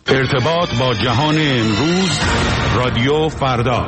ارتباط با جهان امروز، رادیو فردا.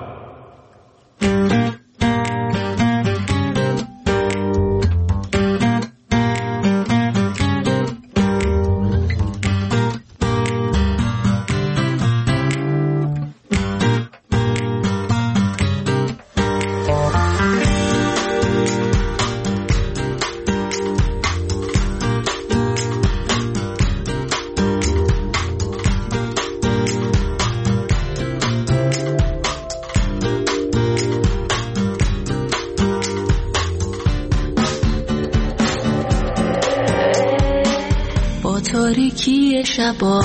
تاریکی شبا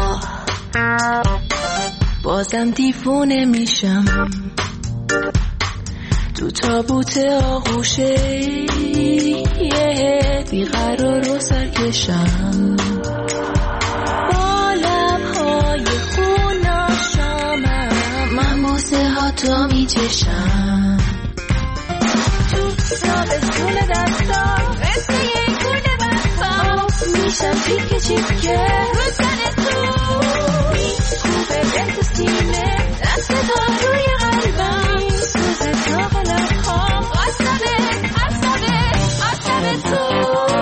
بازم دیوونه میشم تو تابوت آغوشه بیقرار و سرکشم با لبهای خوناشامم من واسه ها تو میچشم تو تابستون دستا مثل یک گونه بختا میشم چیکه چیکه رو سر تو میکوبه به تو سینه دست تا روی قلبم سوز داغ لبخام بسته تو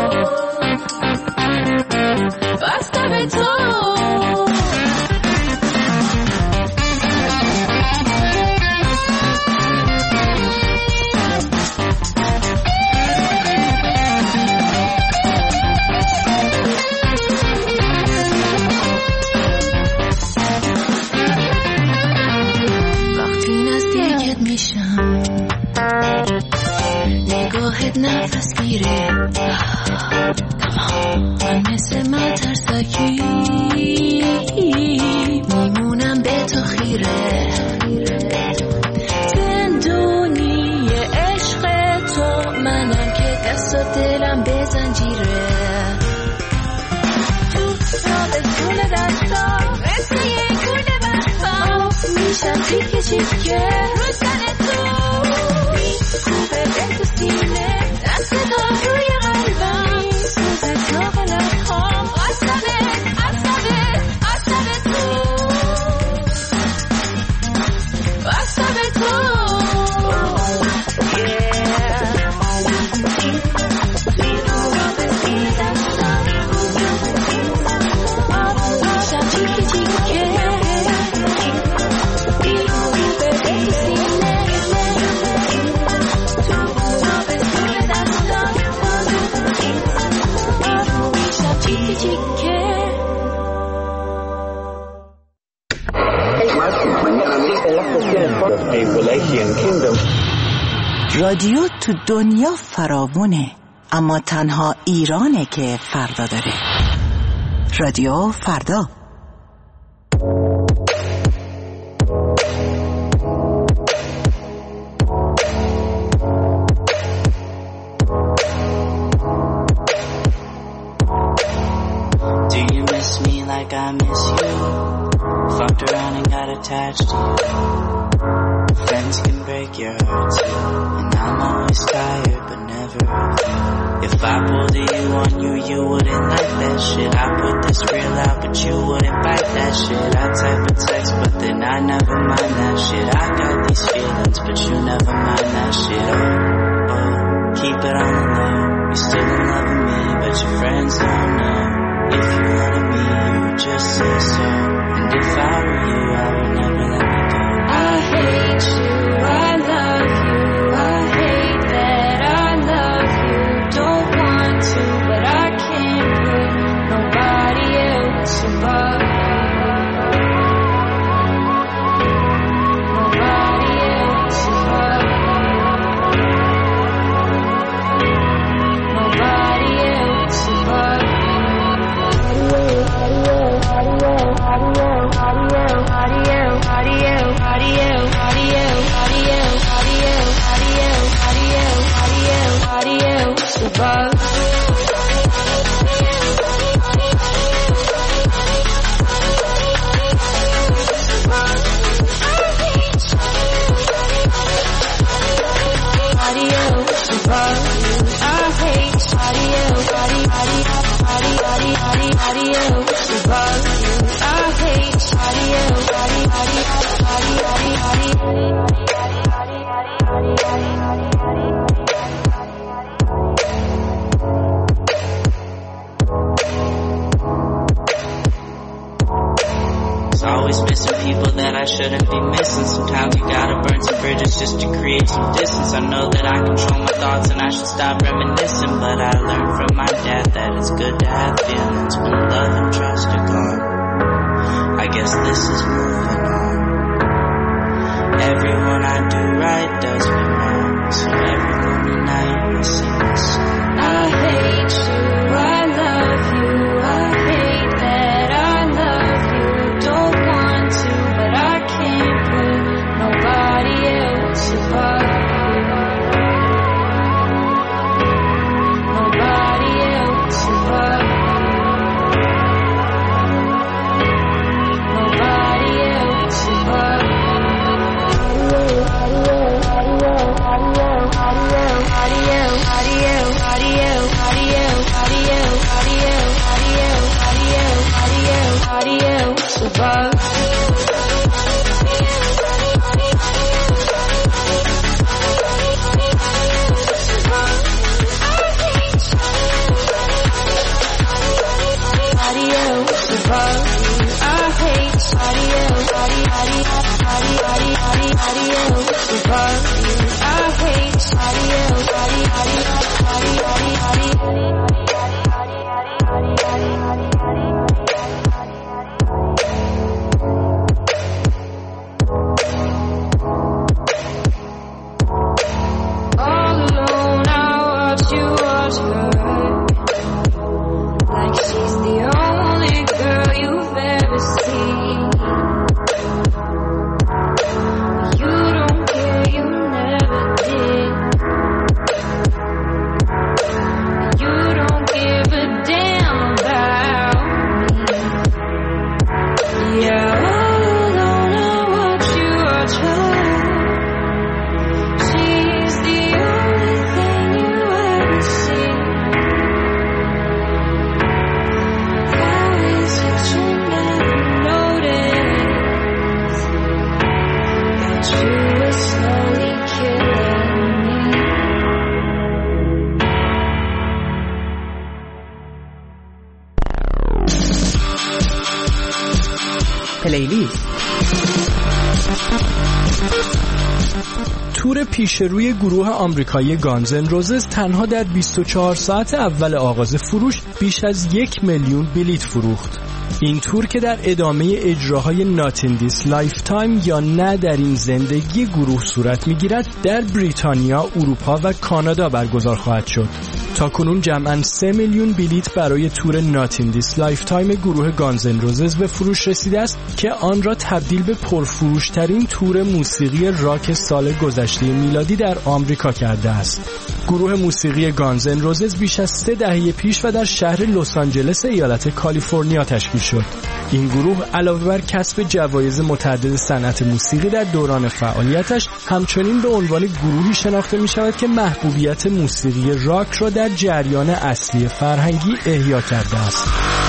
نگاهت نفس گیره من مثل من ترسکی میمونم به تو خیره زندونی عشق تو منم که دست و دلم به زنجیره تو تابستون دستا مثل یک گونه بختا میشم چیکه چیکه رو سر تو کوبه به تو سینه دست تا روی قلبم سوز داغ لبخام عصبه تو رادیو تو دنیا فراوونه، اما تنها ایرانه که فردا داره. رادیو فردا. Do you miss me like I miss you? Fucked around and got attached to you. Friends can break your heart too, and I'm always tired but never of you. If I pulled a you on you, you wouldn't like that shit. I put this real out, but you wouldn't bite that shit. I type a text, but then I never mind that shit. I got these feelings, but you never mind that shit. Oh, oh, keep it on the low. You're still in love with me, but your friends don't know. If you wanted me, you would just say so. And if I were you, I would never let me go. I hate you, I love you, I hate that I love you. Don't want to, but I can't put nobody else above you. Nobody else above you. Nobody else above you. dismissing people that I shouldn't be missing. Sometimes you gotta burn some bridges just to create some distance. I know that I control my thoughts and I should stop reminiscing, but I learned from my dad that it's good to have feelings when love and trust are gone. I guess this is moving on. Everyone I do right does me wrong, so every morning night I sing this song. I hate you, I love you, I hate that I love you. Don't want to, but I can't put nobody else above you. Nobody else above you. Nobody else above you. پلیلیست. تور پیش روی گروه آمریکایی گانز ان روزز تنها در 24 ساعت اول آغاز فروش بیش از 1 میلیون بلیت فروخت. این تور که در ادامه اجراهای Not in this lifetime یا نه در این زندگی گروه صورت میگیرد در بریتانیا، اروپا و کانادا برگزار خواهد شد. تاکنون جمعاً 3 میلیون بلیت برای تور Not in this lifetime گروه گانز ان روزز به فروش رسیده است که آن را تبدیل به پرفروشترین تور موسیقی راک سال گذشته میلادی در آمریکا کرده است. گروه موسیقی گانز ان روزز بیش از 3 دهه پیش و در شهر لس آنجلس ایالت کالیفرنیا تشکیل شد. این گروه علاوه بر کسب جوایز متعدد صنعت موسیقی در دوران فعالیتش، همچنین به عنوان گروهی شناخته می شود که محبوبیت موسیقی راک را در جریان اصلی فرهنگی احیا کرده است.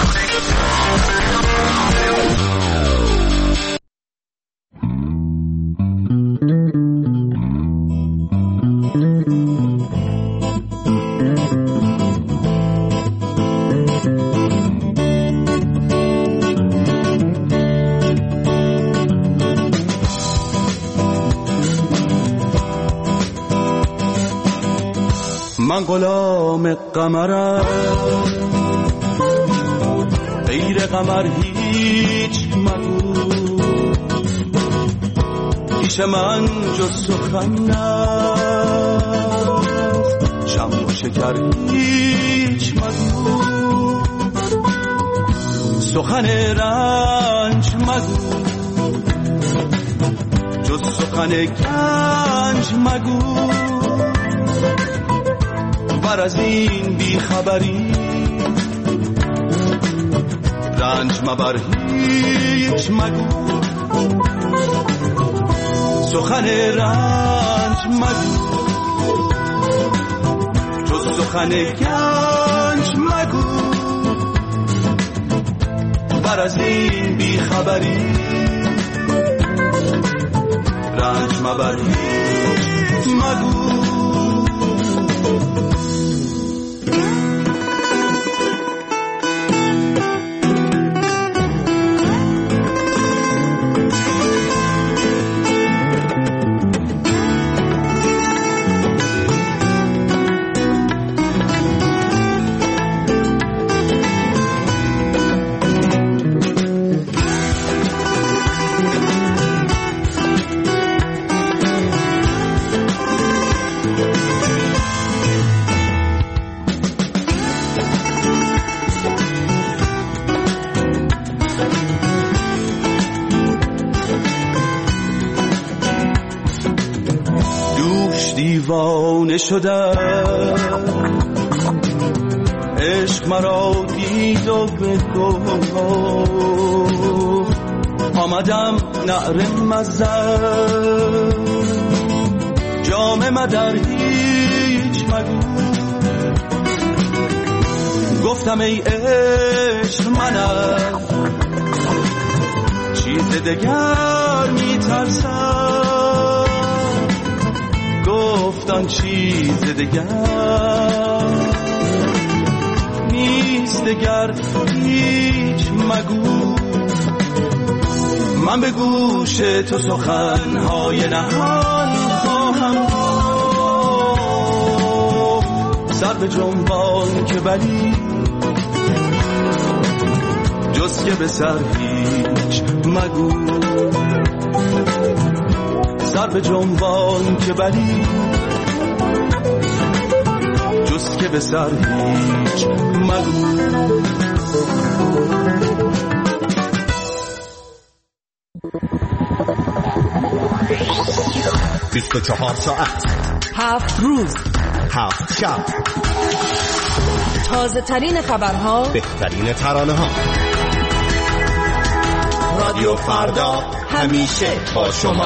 من غلام قمرم، غیر قمر هیچ مگو، پیش من جز سخن نست، شم و شکر هیچ مگو، سخن رنج مگو، جز سخن گنج مگو، بر از این بیخبری رنج مبر هیچ مگو، سخن رنج مگو، جز سخن گنج مگو، بر از این بیخبری رنج مبر هیچ مگو. دیوانه شدم، عشق مرا دید و به گفت آمدم نعره مزن، جام مدر هیچ مگو. گفتم ای عشق منم چیز دگر میترسم، گفتن چیز دگر نیست، دگر هیچ مگو. من به گوش تو سخنهای نهان خواهم گفت، سر به جنبان که بلی جز که به سر هیچ مگو. سر به جنبان که بلی جز که به سر هیچ مگو. 24 ساعت 7 روز 7 شب، تازه ترین خبرها، بهترین ترانه ها. رادیو فردا همیشه با شما.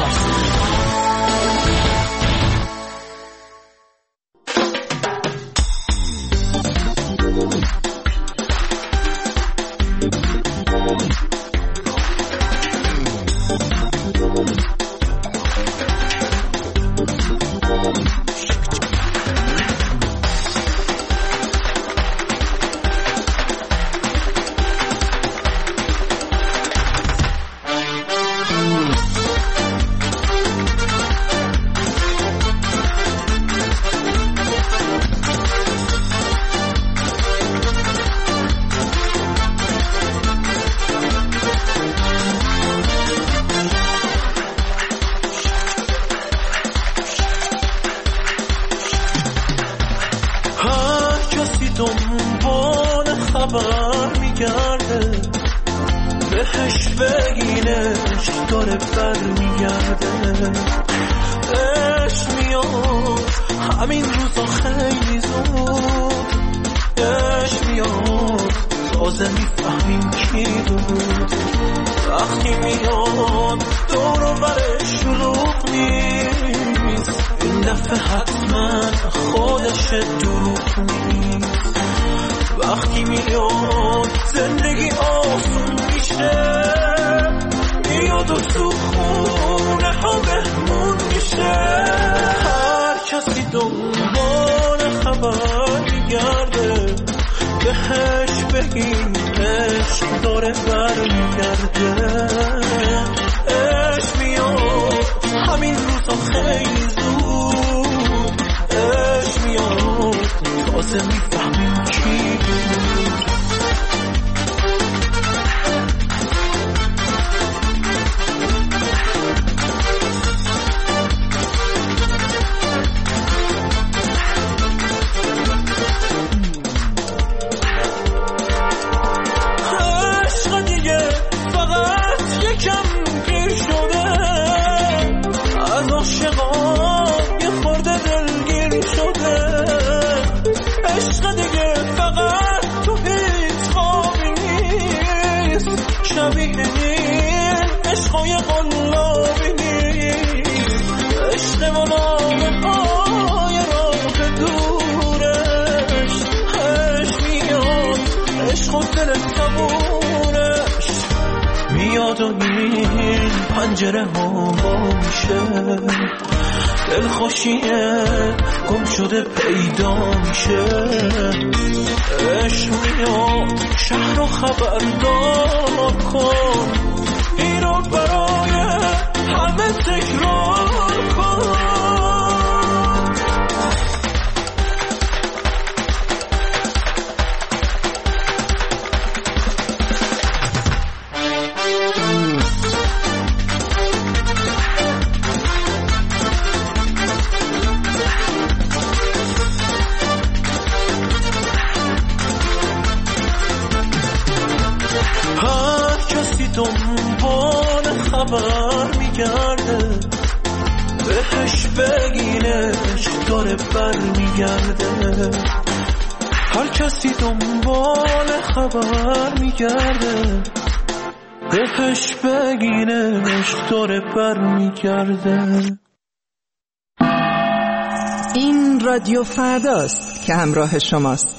پنجره ها با میشه، دلخوشیه گم شده پیدا میشه. عشق میاد شهر رو خبردار کن، این رو برای همه تکرار کن. دنبال خبر میگرده، به بهش بگینش داره بر میگرده هر کسی دنبال خبر میگرده بهش بگینش داره بر میگرده این رادیو فرداست که همراه شماست.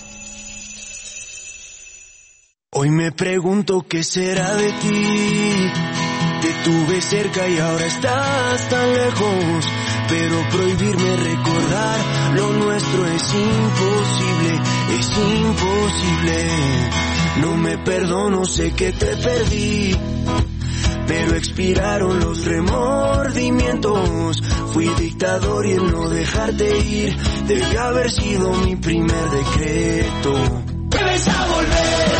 Hoy me pregunto qué será de ti. Te tuve cerca y ahora estás tan lejos. Pero prohibirme recordar lo nuestro es imposible, es imposible. No me perdono, sé que te perdí. Pero expiraron los remordimientos. Fui dictador y el no dejarte ir debió haber sido mi primer decreto. Debes a volver.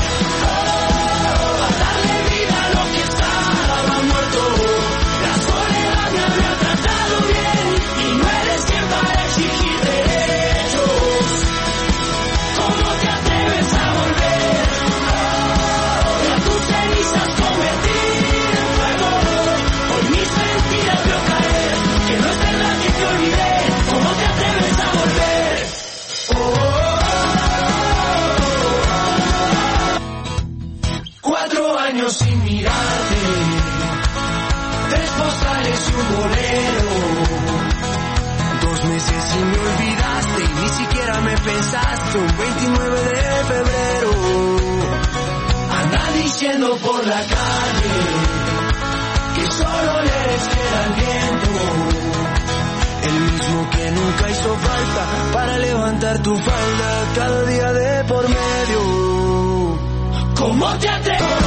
Sin mirarte, 3 postales y un bolero. 2 meses y me olvidaste y ni siquiera me pensaste. Un 29 de febrero. Anda diciendo por la calle que solo le eres fiel al viento. El mismo que nunca hizo falta para levantar tu falda cada día de por medio. ¿Cómo te atreves?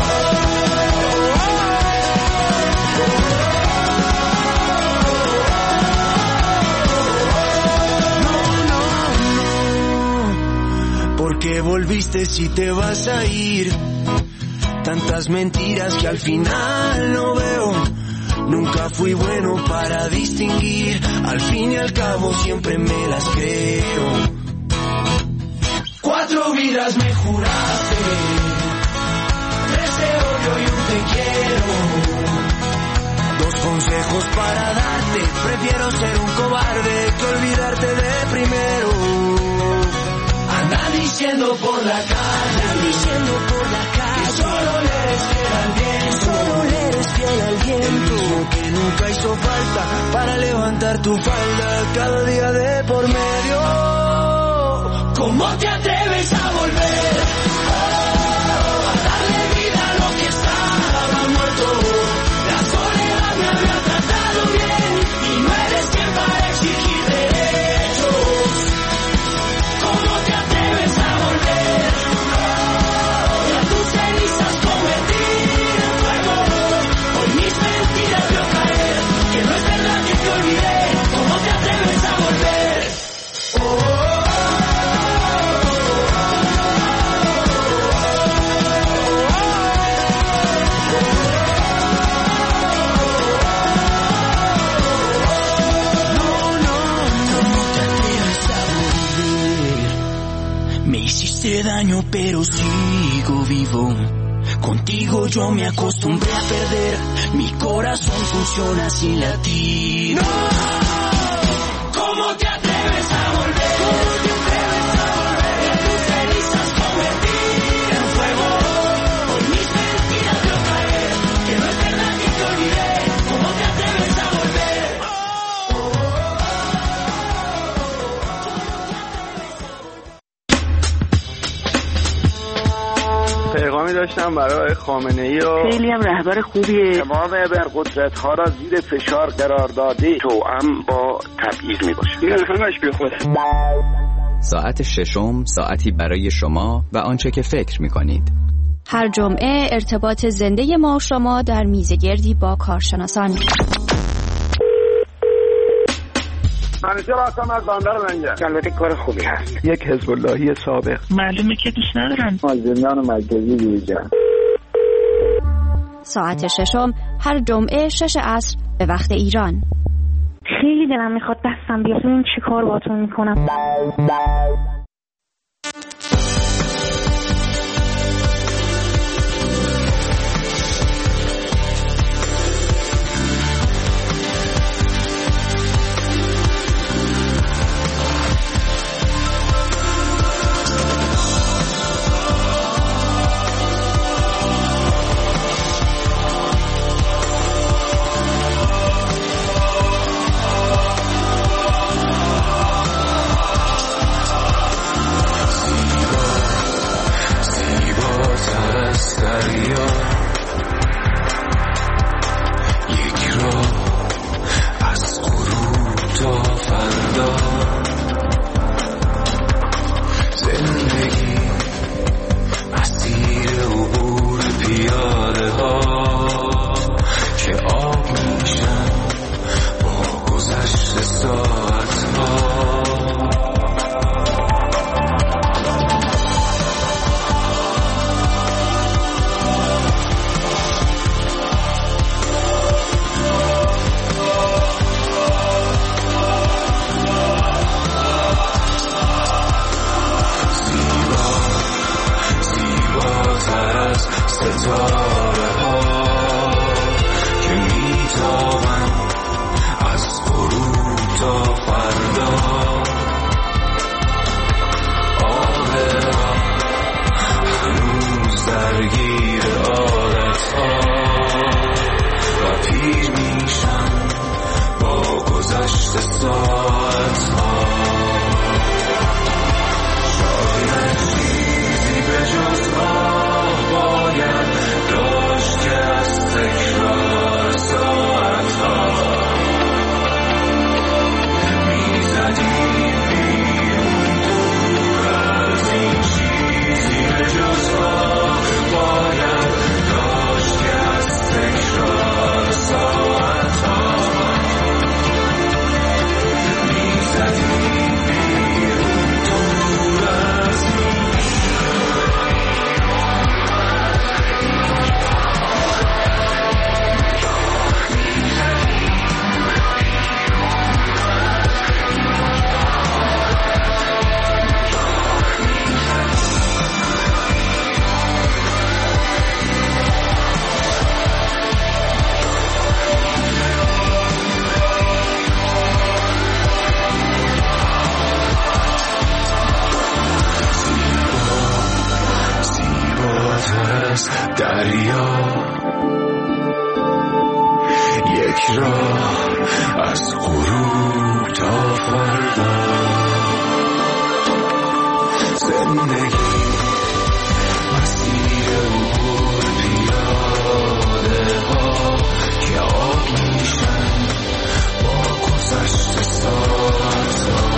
¿Por qué volviste si te vas a ir? Tantas mentiras que al final no veo. Nunca fui bueno para distinguir. Al fin y al cabo siempre me las creo. 4 vidas me juraste, 3 de odio y un te quiero. 2 consejos para darte. Prefiero ser un cobarde que olvidarte de primero. Anda diciendo por la calle, que solo le eres fiel al viento. El mismo que nunca hizo falta para levantar tu falda cada día de por medio. ¿Cómo te atreves a volver? A darle vida a lo que estaba muerto. La soledad me había tratado bien y no eres quien para exigir derechos. ¿Cómo te atreves a volver? Y a tus cenizas convertir en fuego. Hoy mis mentiras veo caer, que no es verdad que te olvidé. ¿Cómo te atreves a volver? Hice daño pero sigo vivo. Contigo yo me acostumbré a perder. Mi corazón funciona sin latir. ¡No! ¿Cómo te atreves a volver? ¿Cómo te atreves a volver? Y a tus cenizas convertir en fuego. Hoy mis mentiras veo caer, que no es verdad que te olvidé. ¿Cómo te atreves a volver? پیغامی داشتم برای خامنه‌ای و خیلی هم رهبر خوبیه. تمام ابرقدرت‌ها را زیر فشار قرار داده توأم با تبعیض میباشه. این همش بیخوده. ساعت ششم ساعتی برای شما و آنچه که فکر می‌کنید. هر جمعه ارتباط زنده ما و شما در میزگردی با کارشناسان. همیشه راستم از بندر منگه. البته کار خوبی هست. یک حزب اللهی سابق. معلومه که دوست ندارن. مازندران و مرکزی بیرجن. ساعت ششم هر جمعه 6 عصر به وقت ایران. خیلی دلم میخواد دستم بیاد. این چی کار باتون میکنم؟ بیا، یک راه از غروب تا فردا. زندگی مسیر عبور پیاده ها که آب میشن با گذشت سازا.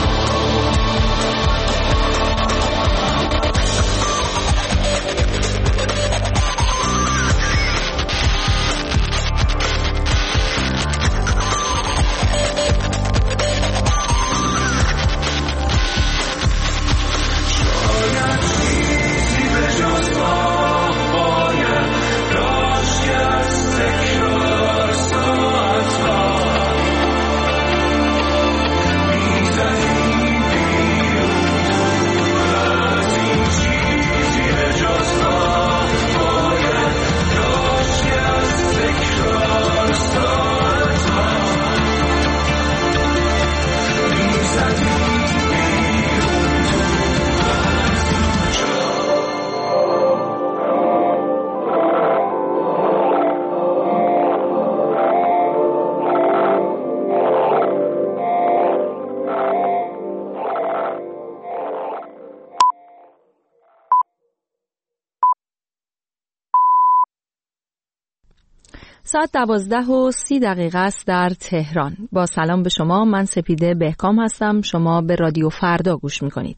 ساعت 12:30 است در تهران. با سلام به شما، من سپیده بهکام هستم. شما به رادیو فردا گوش میکنید.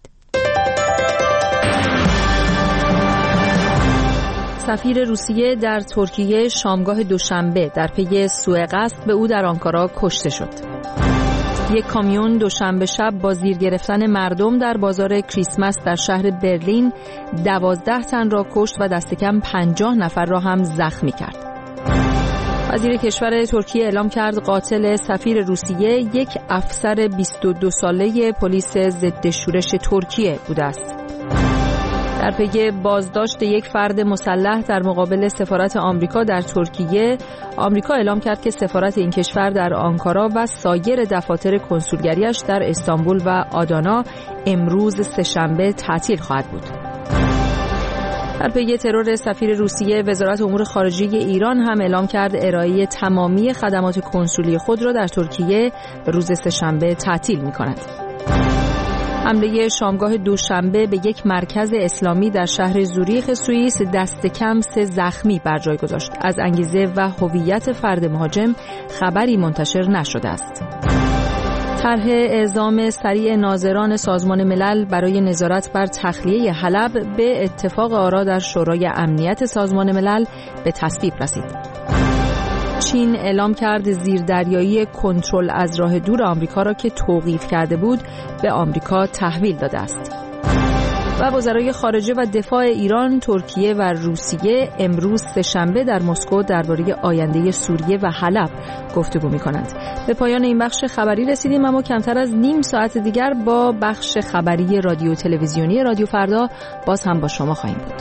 سفیر روسیه در ترکیه شامگاه دوشنبه در پی سوء قصد به او در آنکارا کشته شد. یک کامیون دوشنبه شب با زیر گرفتن مردم در بازار کریسمس در شهر برلین 12 تن را کشت و دست کم 50 نفر را هم زخمی کرد. وزیر کشور ترکیه اعلام کرد قاتل سفیر روسیه یک افسر 22 ساله پلیس ضد شورش ترکیه بوده است. در پی بازداشت یک فرد مسلح در مقابل سفارت آمریکا در ترکیه، آمریکا اعلام کرد که سفارت این کشور در آنکارا و سایر دفاتر کنسولگریش در استانبول و آدانا امروز سه‌شنبه تعطیل خواهد بود. در پی ترور سفیر روسیه، وزارت امور خارجه ایران هم اعلام کرد ارائه تمامی خدمات کنسولی خود را در ترکیه روز سه‌شنبه تعطیل می‌کند. حمله شامگاه دوشنبه به یک مرکز اسلامی در شهر زوریخ سوئیس دست کم 3 زخمی بر جای گذاشت. از انگیزه و هویت فرد مهاجم خبری منتشر نشده است. طرح اعزام سریع ناظران سازمان ملل برای نظارت بر تخلیه حلب به اتفاق آرا در شورای امنیت سازمان ملل به تصویب رسید. چین اعلام کرد زیردریایی کنترل از راه دور آمریکا را که توقیف کرده بود به آمریکا تحویل داده است. و وزرای خارجه و دفاع ایران، ترکیه و روسیه امروز سه‌شنبه در مسکو درباره آینده سوریه و حلب گفتگو می‌کنند. به پایان این بخش خبری رسیدیم، اما کمتر از نیم ساعت دیگر با بخش خبری رادیو تلویزیونی رادیو فردا باز هم با شما خواهیم بود.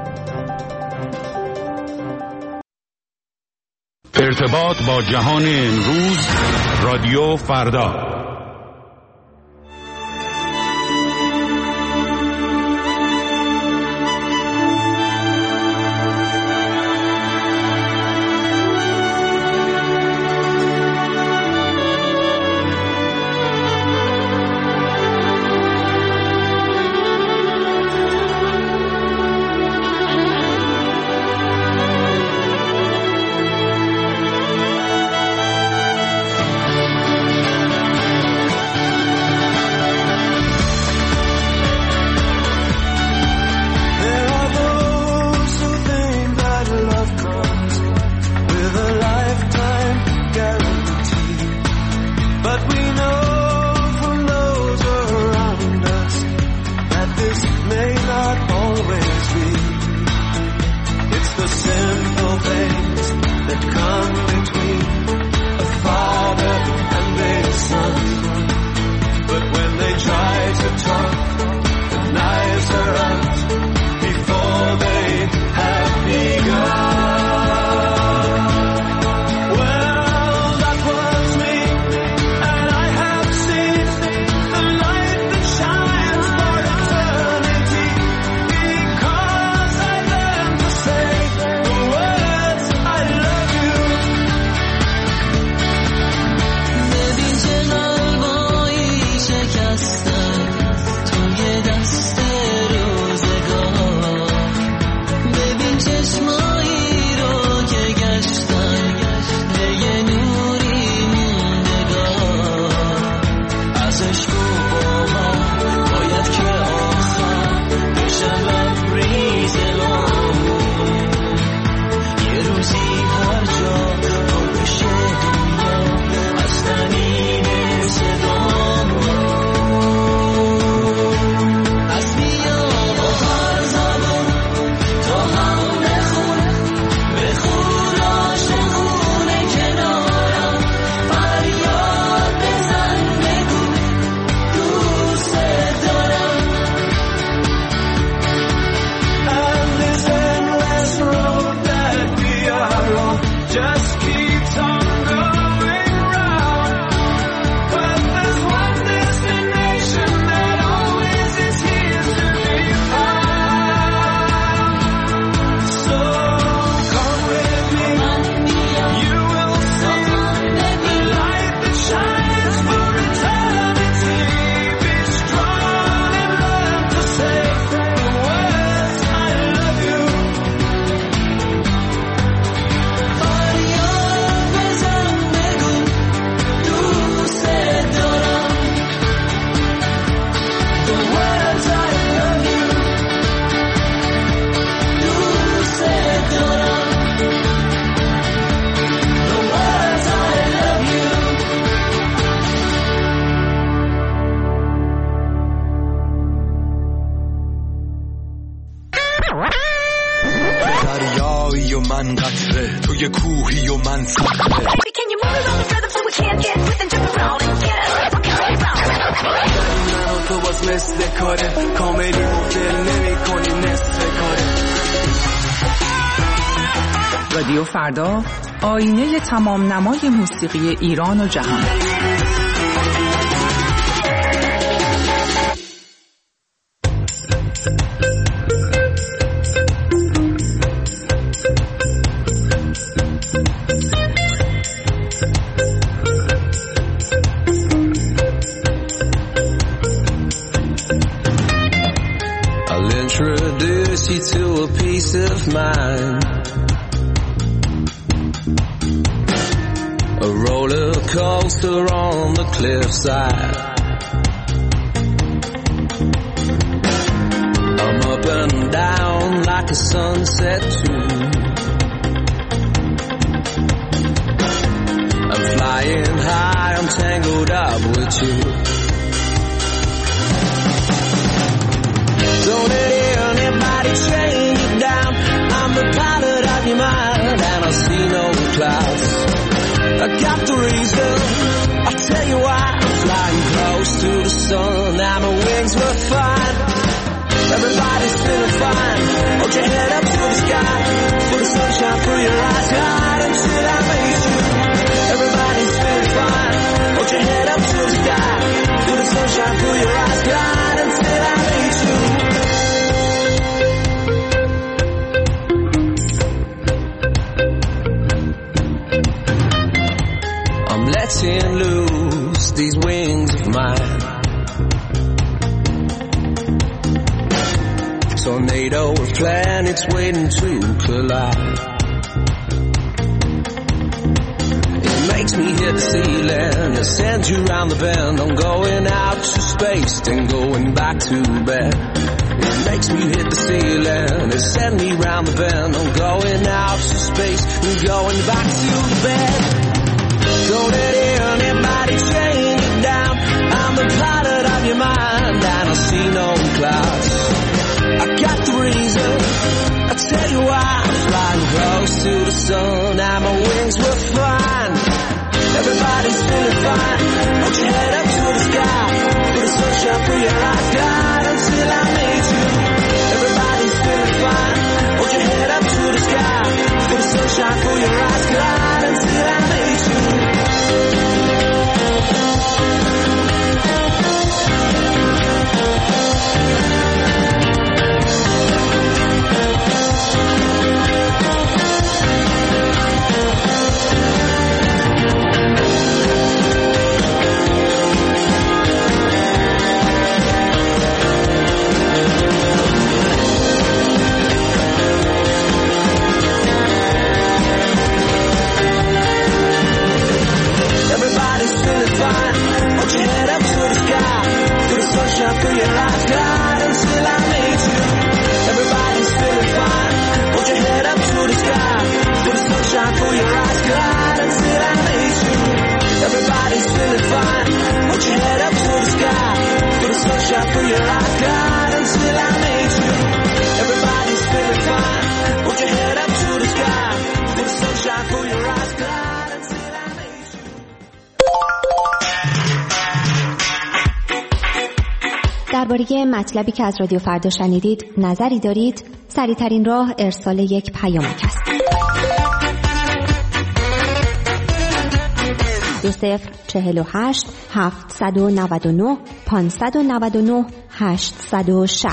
ارتباط با جهان امروز، رادیو فردا. قطره، تو یه کوهی و من صخره. من و تو باز مثل کاره، کاملی مدل نمی کنی نصف کاره. رادیو فردا، آینه تمام نمای موسیقی ایران و جهان. Introduce you to a peace of mind, a roller coaster on the cliffside. I'm up and down like a sunset tune. I'm flying high, I'm tangled up with you. Don't let anybody chain you down. I'm the pilot of your mind, and I see no clouds. I got the reason, I'll tell you why. I'm flying close to the sun, and my wings were fine. Everybody's feeling fine. Hold your head up to the sky, for the sunshine through your eyes. God, until I meet you. Everybody's feeling fine. Hold your head up to the sky, for the sunshine through your eyes. God, until I meet you. Letting loose these wings of mine. Tornado of planets waiting to collide. It makes me hit the ceiling, it sends you round the bend. I'm going out to space, then going back to bed. It makes me hit the ceiling, it sends me round the bend. I'm going out to space, and going back to bed. Don't let anybody chain you down. I'm the pilot of your mind, and I see no clouds. I got the reason, I'll tell you why. I'm flying close to the sun, and my wings were fine. Everybody's feeling fine. Hold your head up to the sky, for the sunshine through your eyes. God, until I meet you. Everybody's feeling fine. Hold your head up to the sky, for the sunshine through your eyes. God, until I meet you. Through your eyes, God, until I meet you. Everybody's feeling fine. Hold your head up to the sky, for the sunshine through your eyes, God, until I meet you. Everybody's feeling fine. Hold your head up to the sky, for the sunshine through your eyes, God, until I meet you. Everybody's feeling fine. Hold your head up to the sky, for the sunshine through your eyes, God, until I meet you. درباره مطلبی که از رادیو فردا شنیدید نظری دارید؟ سریع‌ترین راه ارسال یک پیامک است. 2048 799 599 860.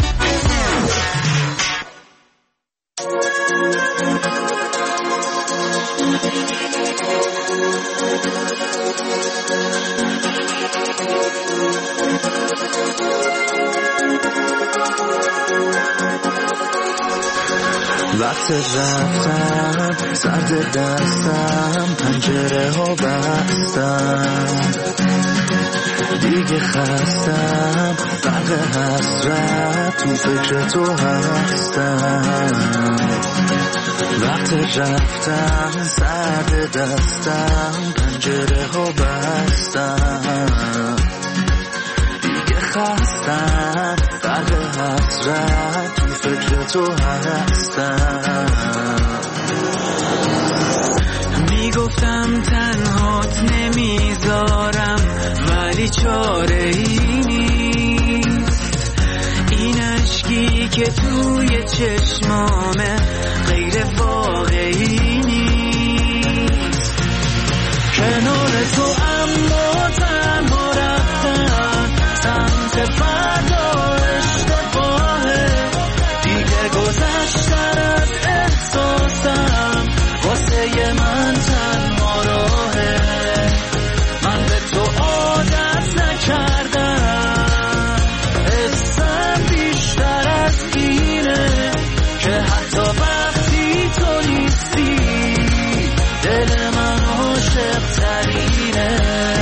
وقت رفتن سرد دستم، پنجره ها بستم، دیگه خستم، فرق حسرت تو فکر تو هستم. وقت رفتن سرد دستم، پنجره ها بستم، دیگه خستم، فرق حسرت تو فکر تو هستم. چشمامه غیر واقعی نیست. کنار تو اما تنها رفتن سمت فردا اشتباهه. دیگه گذشتن از احساسم واسه من تنها راهه. من به تو عادت نکردم، حسم بیشتر از اینه که حتی وقتی تو نیستی دل من عاشق ترینه.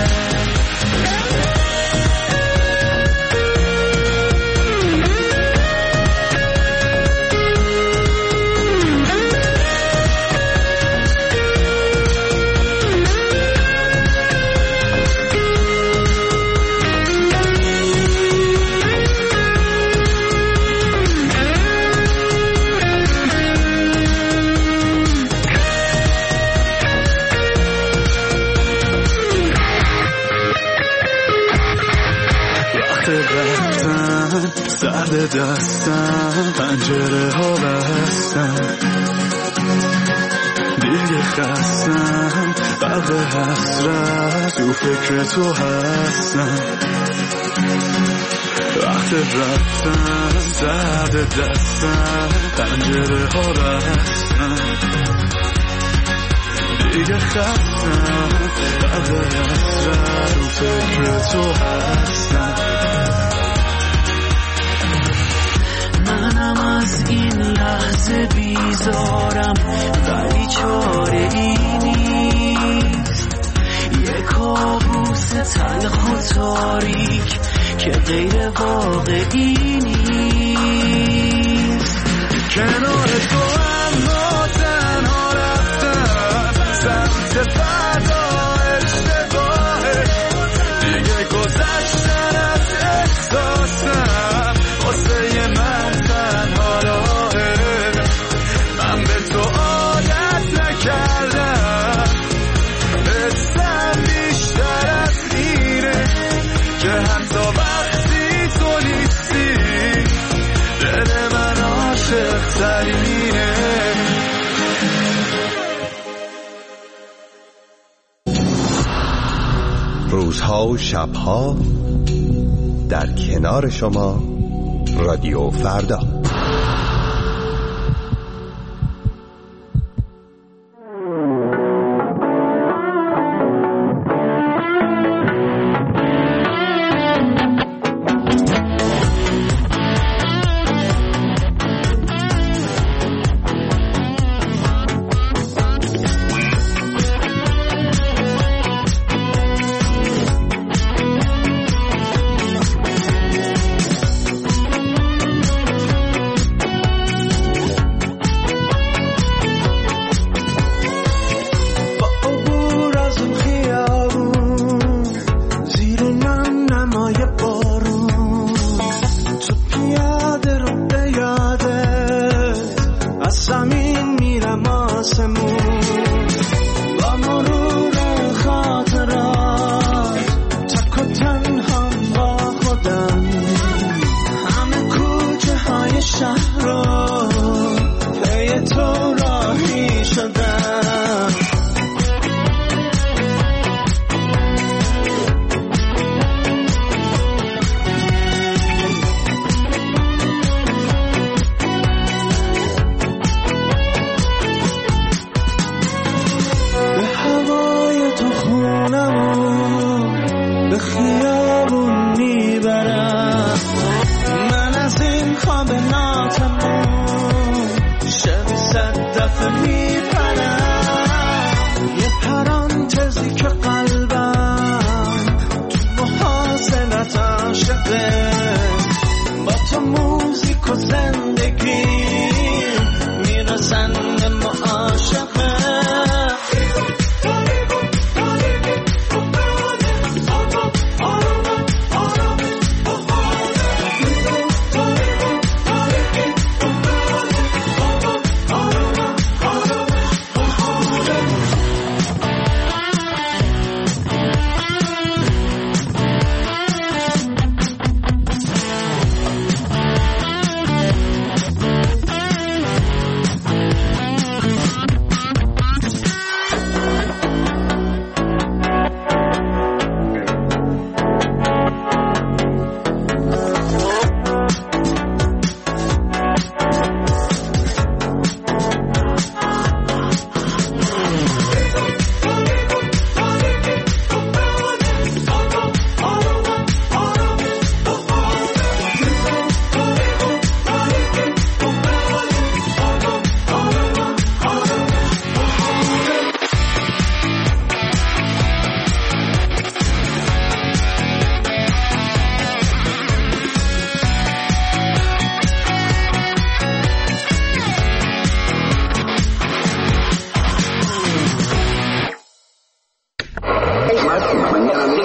سرد دستم پنجره ها بستم، دیگه خستم قلب حسرت تو فکر تو هستم. وقت رفتم سرد دستم پنجره ها بستم، دیگه خستم قلب حسرت تو فکر تو هستم. منم از این لحظه بیزارم ولی چاره ای نیست. یه کابوس تلخ و تاریک که غیر واقعی نیست. کنار تو اما تنها رفتم سمت فردا اشتباهه. دیگه گذشتن از احساسم واسه من تنها راهه. من به تو عادت نکردم، حسم بیشتر از اینه که حتی وقتی تو نیستی دل من عاشق ترینه. روزها و شبها در کنار شما رادیو فردا.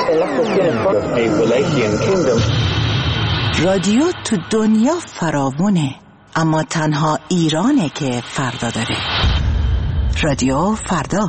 رادیو تو دنیا فراوونه، اما تنها ایرانه که فردا داره. رادیو فردا.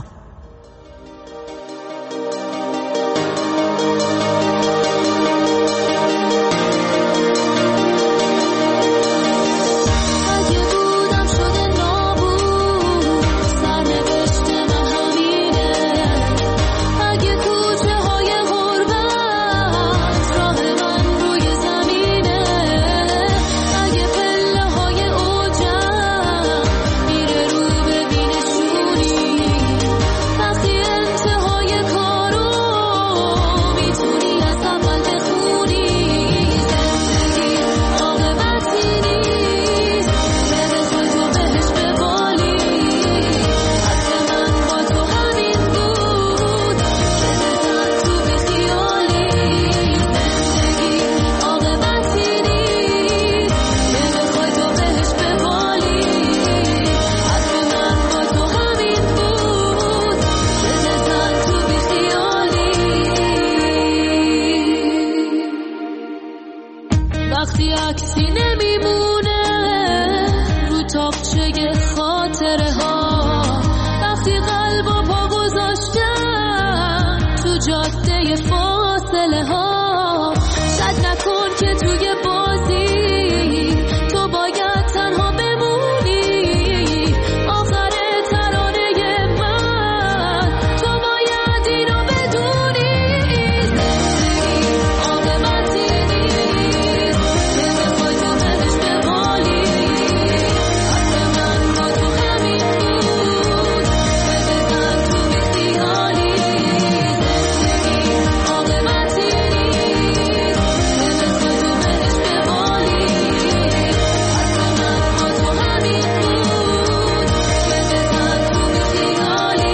وقتی عکسی نمیمونه رو تاقچه خاطره ها، وقتی قلب و پا گذاشتم تو جاده فاصله ها، شاید نکن که توی بازی تو باید تنها بمونی، آخر ترانه من تو باید اینو بدونی، زندگی عاقبتی نیست که بخوای تو بهش بمالی، حرف من با تو همین بود که بزن تو بیخیالی، زندگی عاقبتی نیست که بخوای تو بهش بمالی، حرف من با تو همین بود که بزن تو بیخیالی.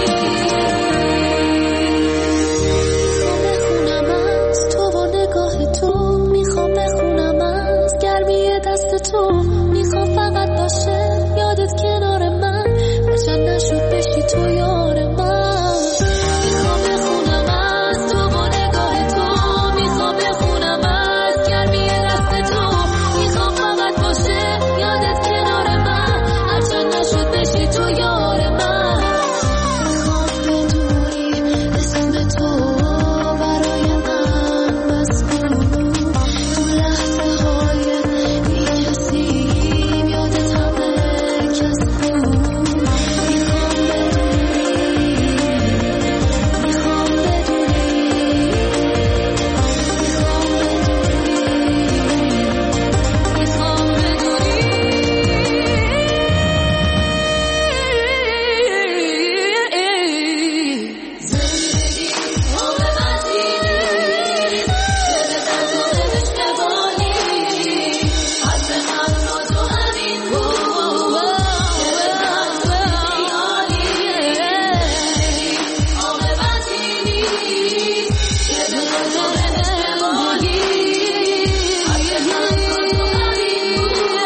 میخوام بخونم از تو و نگاه تو، میخوام بخونم از گرمی دست تو، میخوام فقط باشه یادت کنار من، بچن نشد بشی تو یار من. میخوام بخونم از تو و نگاه تو، میخوام بخونم از گرمی دست تو، میخوام فقط باشه یادت کنار من، بچن نشد بشی تو یار من. میخوام بدونی اسم تو برای من بس بود، تو لحظه های بی کسیم یادت همه کس بود. میخوام بدونی، میخوام بدونی، میخوام بدونی. زندگی عاقبتی نیست که بزن تو بهش بمالی، حرف من با تو همین بود که بزن تو بیخیالی، زندگی عاقبتی نیست که بزن تو بهش بمالی، حرف من با تو همین بود که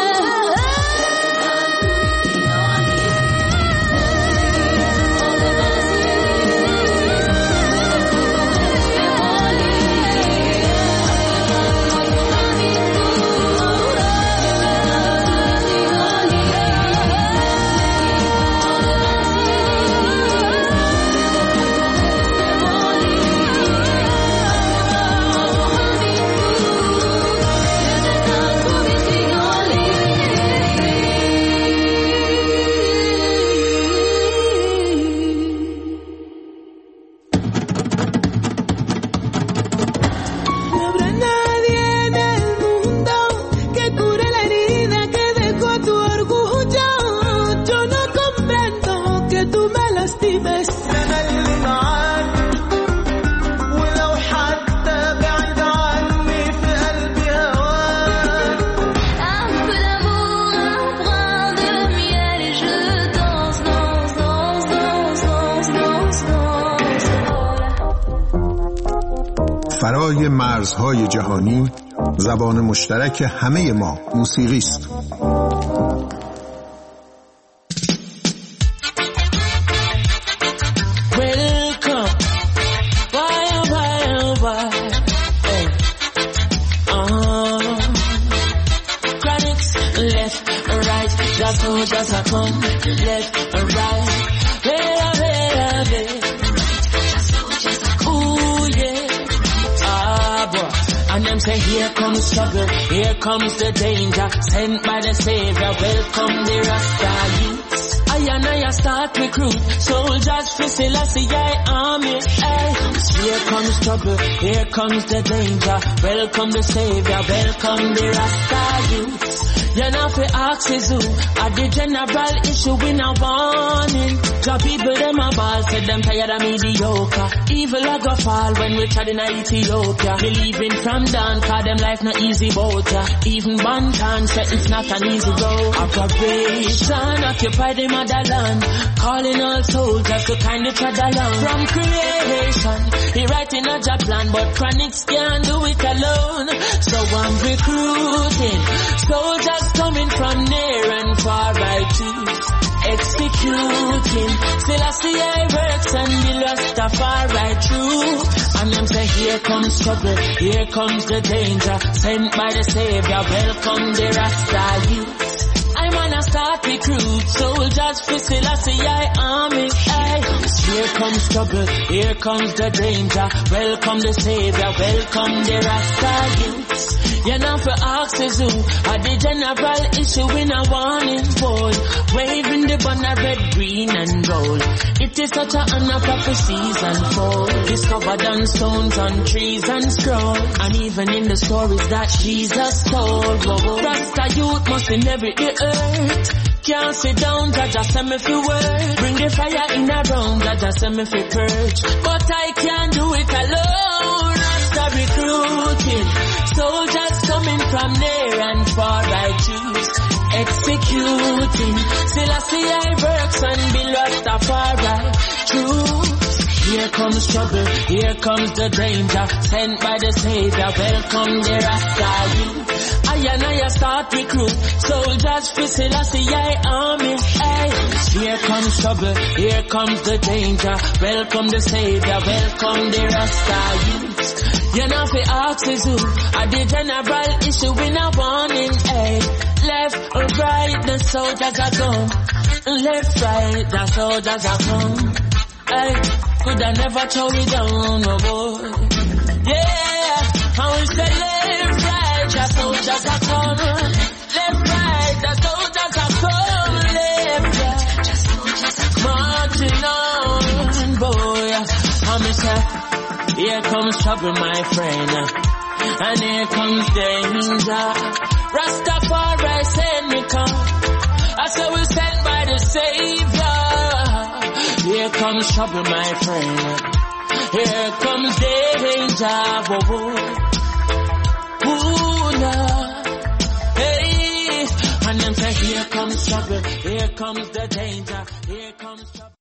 No habrá nadie en el mundo que cure la herida que dejó tu orgullo. Yo no comprendo que tú me lastimes. أنا اللي معاك ولو حتى بعيد عني في قلبي هواك. Un peu d'amour, un brin de miel et je danse, danse, danse, danse, danse, danse, danse. فرای مرزهای جهانی زبان مشترک همه ما موسیقی است. Welcome, why, oh why, oh why? soldiers are come, left or right. Ooh, yeah. Ah, boy. And them say, here comes trouble, here comes the danger, sent by the Savior, welcome the Rasta youths. I start recruit soldiers for Selassie army. Hey. Here comes trouble, here comes the danger, welcome the Savior, welcome the Rasta youths. You know fi ask is who, at the general issue we no warning. The people them a ball, said them tired of mediocre. Evil a go fall when we tried in Ethiopia. Believing from down, cause them life no easy boat ya. Even Bantan said it's not an easy road. Operation occupy the motherland, calling all soldiers to kindly tread along. From creation, he writing a job plan, but Chronics can't do it alone. So I'm recruiting soldiers coming from near and far, I choose executing. Selassie I works and the Rastafari true. And them say here comes trouble, here comes the danger, sent by the Savior, welcome the Rasta youths. I wanna start recruit soldiers for Selassie army. Hey. Here comes trouble, here comes the danger, welcome the Savior, welcome the Rasta youths. You know for axes who are the general issue in a warning board, waving the banner red, green and gold. It is such an honor prophecies unfold, discovered on stones, on trees and scroll, and even in the stories that Jesus told. Whoa. Rasta youth must inherit the earth. Can't sit down, Jaja send me for word. Bring the fire in a room, Jaja send me for purge. But I can't do it alone. Rasta recruiting soldiers coming from near and far, I choose executing. Selassie I works and be Rastafari true. Here comes trouble, here comes the danger, sent by the Savior, welcome the Rasta youth. I start recruit soldiers for Selassie army. Hey. Here comes trouble, here comes the danger, welcome the Savior, welcome the Rasta youths. You know fi ask is who, at the general issue in a warning. Hey. Left or right, the soldiers are gone. Left, right, the soldiers are gone. Hey. Could I never throw it down, oh boy. Yeah, I will say left, right, the soldiers are come. Left, right, the soldiers are come. Left, right, the soldiers are come. Marching on, boy. I'm say, here comes trouble, my friend, and here comes danger. Rastafari send me come. I say we sent by the Savior. Here comes trouble, my friend. Here comes danger. Whoa. Ooh, nah. Hey. And them say, here comes trouble. Here comes the danger. Here comes trouble.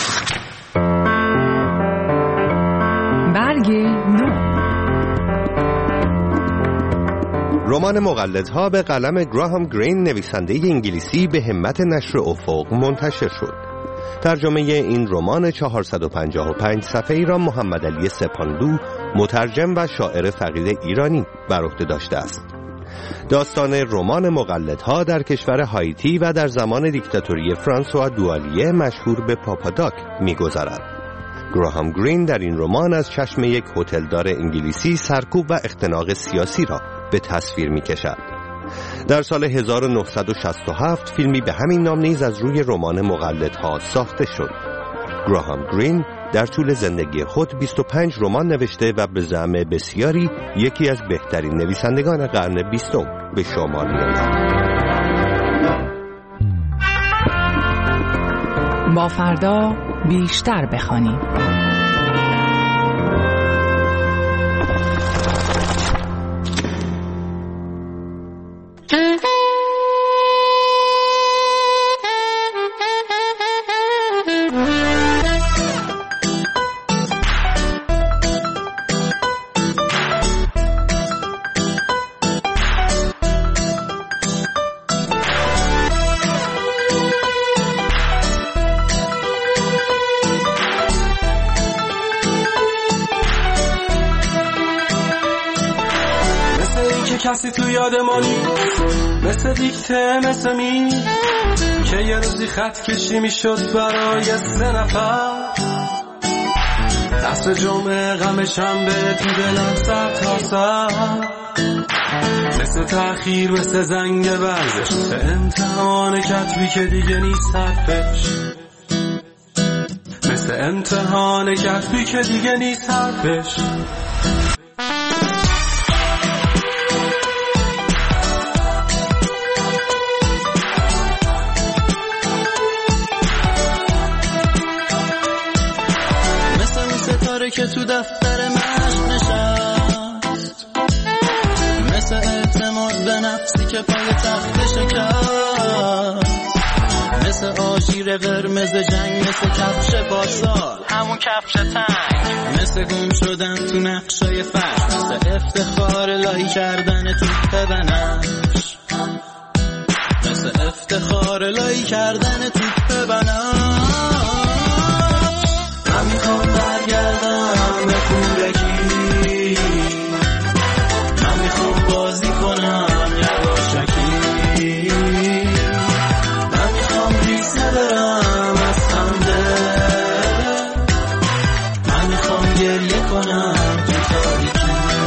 برگ نو. رمان مقلدها به قلم گراهام گرین نویسنده انگلیسی به همت نشر افق منتشر شد. ترجمه این رمان 455 صفحه‌ای را محمد علی سپاندو، مترجم و شاعر فقید ایرانی بر عهده داشته است. داستان رمان مقلدها در کشور هایتی و در زمان دیکتاتوری فرانسوا دوالیه مشهور به پاپاداک می‌گذرد. گراهام گرین در این رمان از چشم یک هتلدار انگلیسی سرکوب و اختناق سیاسی را به تصویر می‌کشد. در سال 1967 فیلمی به همین نام نیز از روی رمان مقلدها ساخته شد. گراهام گرین در طول زندگی خود 25 رمان نوشته و به زعم بسیاری یکی از بهترین نویسندگان قرن 20 به شمار می‌آید. با فردا بیشتر بخوانیم. کسی تو یاد ما نیست، مثل دیکته مثل می که یه روزی خط کشی میشد برای 3 نفر. عصر جمعه غم شنبه تو دلم سر تا سر، مثل تأخیر مثل زنگ ورزش، مثل امتحان کتبی که دیگه نیست حرفش، مثل امتحان کتبی که دیگه نیست حرفش. مثل اون ستاره که تو دفتر مشق نشست، مثل اعتماد به نفسی که پای تخت شکست، مثل آژیر قرمز جنگ، مثل کفش پارسال همون کفش تنگ، مثل گم شدن تو نقشای فرش، مثل افتخار لایی کردن توپ بنفش، مثل افتخار لایی کردن توپ بنفش. من میخوام برگردم به کودکی، من میخوام بازی کنم یواشکی، من میخوام ریسه برم از خنده، من میخوام گریه کنم تو تاریکی.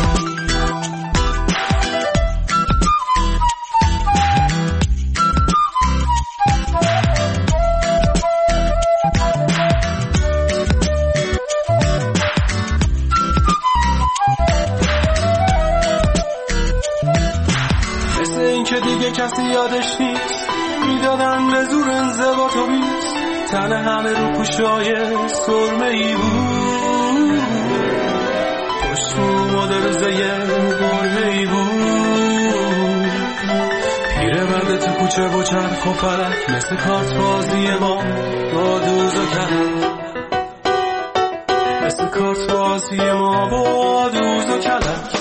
مثل این که دیگه کسی یادش نیست، میدادن به زور انضباط و بیست، تن همه رو پوشای سرمه‌ای بود، پشت رو روزه گرمه‌ای بود، پیرمرد تو کوچه و چرخ و فلک، مثل کارت بازی ما با دوز و کلک، مثل کارت بازی ما با دوز و کلک،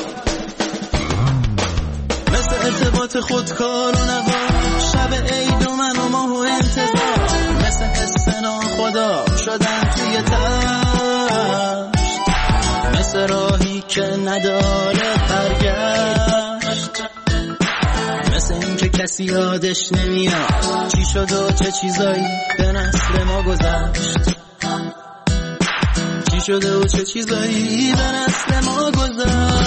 مثل ارتباط خودکار و نوار، شب عید و من و ماه و انتظار، مثل حس ناخدا شدن توی تشت، مثل راهی که نداره برگشت، مثل این که کسی یادش نمیاد چی شد و چه چیزایی به نسل ما گذشت، چی شده و چه چیزایی به نسل ما گذشت.